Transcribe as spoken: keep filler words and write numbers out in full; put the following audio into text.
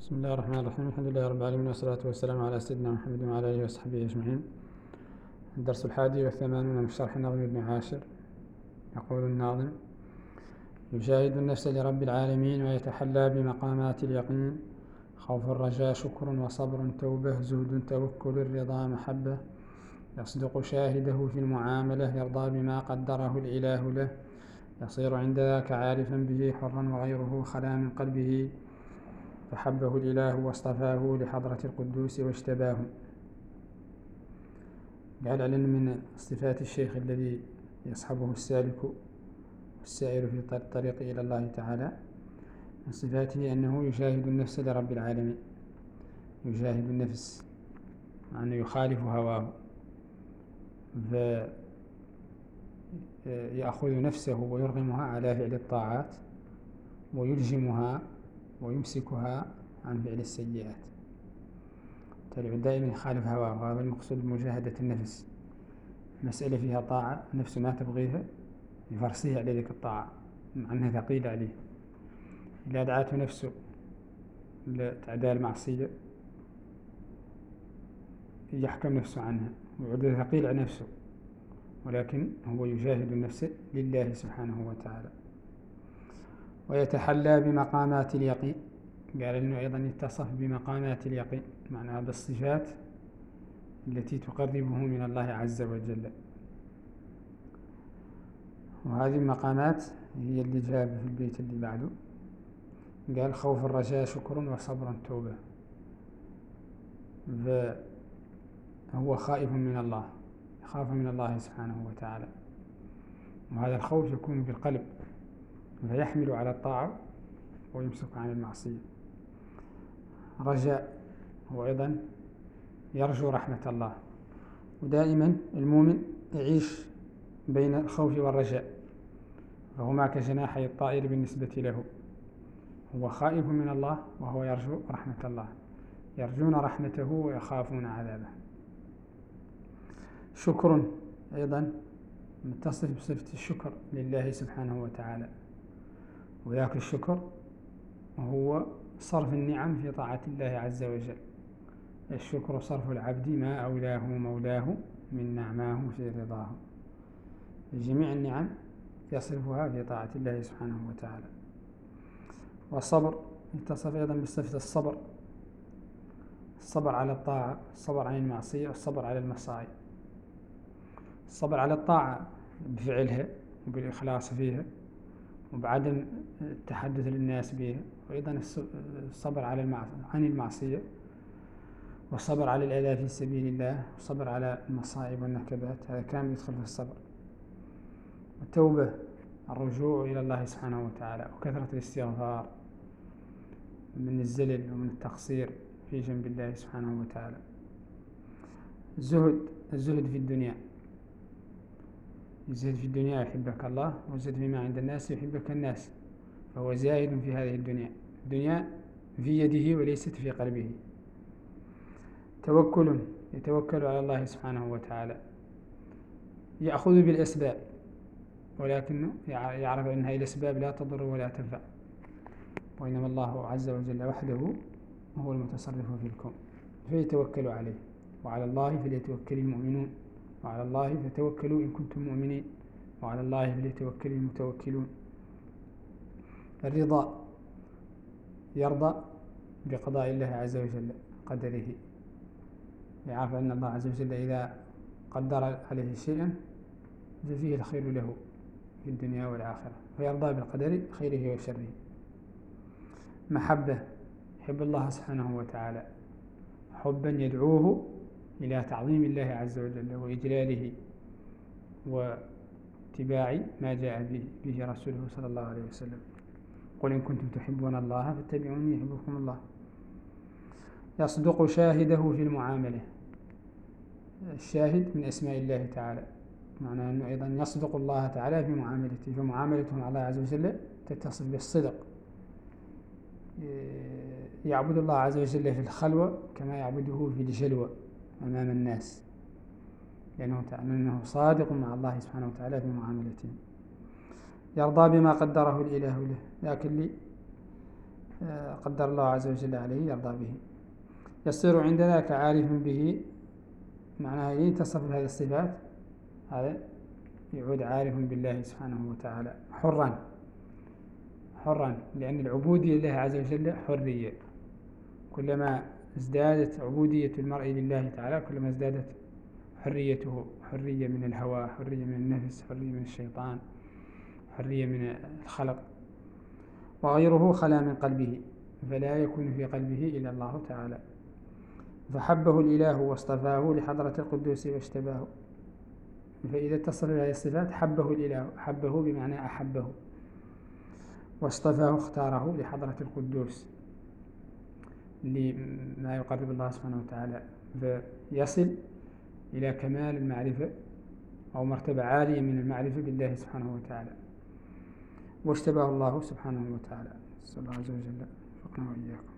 بسم الله الرحمن الرحيم. الحمد لله رب العالمين، والصلاة والسلام على سيدنا محمد وعلى آله وصحبه أجمعين. الدرس الحادي والثمانون من شرح نظم ابن عاشر. يقول الناظم: يجاهد النفس لرب العالمين ويتحلى بمقامات اليقين، خوف الرجاء شكر وصبر توبة زهد توكل الرضا محبة، يصدق شاهده في المعاملة يرضى بما قدره الإله له، يصير عند ذاك عارفا به حرا وغيره خلا من قلبه، فحبه الإله واصطفاه لحضرة القدوس واجتباه. قال علينا من صفات الشيخ الذي يصحبه السالك والسائر في الطريق إلى الله تعالى، من صفاته أنه يجاهد النفس لرب العالمين. يجاهد النفس أنه يخالف هواه، فيأخذ نفسه ويرغمها على فعل الطاعات ويلجمها ويمسكها عن فعل السيئات. تلع دائما يخالف هواه، وهذا المقصود بمجاهدة النفس. مسألة فيها طاعة نفسه ما تبغيها يفرسيها على ذلك الطاعة مع أنها ثقيلة عليه. إذا دعته نفسه لتعداء المعصية يحكم نفسه عنها ويعود ثقيل على نفسه، ولكن هو يجاهد النفس لله سبحانه وتعالى. ويتحلى بمقامات اليقين، قال إنه أيضا يتصف بمقامات اليقين، معناها بالصفات التي تقربه من الله عز وجل. وهذه المقامات هي اللي جاب في البيت اللي بعده، قال: خوف الرجاء شكر وصبر توبة. فهو خائف من الله، يخاف من الله سبحانه وتعالى، وهذا الخوف يكون في القلب فيحمل على الطاعة ويمسك عن المعصية. رجاء هو أيضا يرجو رحمة الله، ودائما المؤمن يعيش بين الخوف والرجاء، فهما كجناحي الطائر بالنسبة له. هو خائف من الله وهو يرجو رحمة الله، يرجون رحمته ويخافون عذابه. شكر أيضا متصف بصفة الشكر لله سبحانه وتعالى، وذاك الشكر هو صرف النعم في طاعة الله عز وجل. الشكر صرف العبد ما أولاه مولاه من نعماه في رضاه. جميع النعم يصرفها في طاعة الله سبحانه وتعالى. والصبر يتصف أيضا بصفة الصبر، الصبر على الطاعة، الصبر عن المعصية، والصبر على المصائب. الصبر على الطاعة بفعلها وبالإخلاص فيها وبعدم التحدث للناس بها، وأيضا الصبر على المعصية عن المعصية، والصبر على الأذى في سبيل الله، والصبر على المصائب والنكبات، هذا كامل يدخل في الصبر. والتوبة الرجوع إلى الله سبحانه وتعالى، وكثرة الاستغفار من الزلل ومن التقصير في جنب الله سبحانه وتعالى. الزهد الزهد في الدنيا، الزهد في الدنيا يحبك الله، والزهد فيما عند الناس يحبك الناس، فهو زاهد في هذه الدنيا. الدنيا في يده وليست في قلبه. توكل يتوكل على الله سبحانه وتعالى، يأخذ بالأسباب، ولكنه يعرف أن هذه الأسباب لا تضر ولا تنفع، وإنما الله عز وجل وحده هو المتصرف في الكون، فيتوكل عليه. وعلى الله فليتوكل المؤمنون، وعلى الله فتوكلوا إن كنتم مؤمنين، وعلى الله فليتوكل المتوكلون. الرضا يرضى بقضاء الله عز وجل قدره، يعرف أن الله عز وجل إذا قدر عليه شيئا فيه الخير له في الدنيا والآخرة، فيرضى بالقدر خيره وشره. محبة يحب الله سبحانه وتعالى حبا يدعوه إلى تعظيم الله عز وجل وإجلاله واتباع ما جاء به, به رسوله صلى الله عليه وسلم. قل إن كنتم تحبون الله فاتبعوني يحبكم الله. يصدق شاهده في المعاملة، الشاهد من أسماء الله تعالى، معناه أنه أيضا يصدق الله تعالى في معاملته، فمعاملته مع الله عز وجل تتصف بالصدق. يعبد الله عز وجل في الخلوة كما يعبده في الجلوة أمام الناس، لأنه أنه صادق مع الله سبحانه وتعالى في معاملته. يرضى بما قدره الإله له، لكن لي قدر الله عز وجل عليه يرضى به. يصير عند ذاك عارف به، معناها إن تصف بهذه الصفات هذا يعود عارف بالله سبحانه وتعالى حرا حرا لأن العبودية لله عز وجل حرية. كلما ازدادت عبودية المرء لله تعالى كلما ازدادت حريته، حرية من الهوى، حرية من النفس، حرية من الشيطان، حرية من الخلق. وغيره خلا من قلبه فلا يكون في قلبه إلا الله تعالى، فحبه الإله واصطفاه لحضرة القدوس واشتباه. فإذا اتصل بهذه الصفات حبه الإله، حبه بمعنى أحبه، واصطفاه اختاره لحضرة القدوس لما يقرب الله سبحانه وتعالى، فيصل إلى كمال المعرفة أو مرتبة عالية من المعرفة بالله سبحانه وتعالى، واشتباه الله سبحانه وتعالى. صلى الله عز وجل وفقنا وإياكم.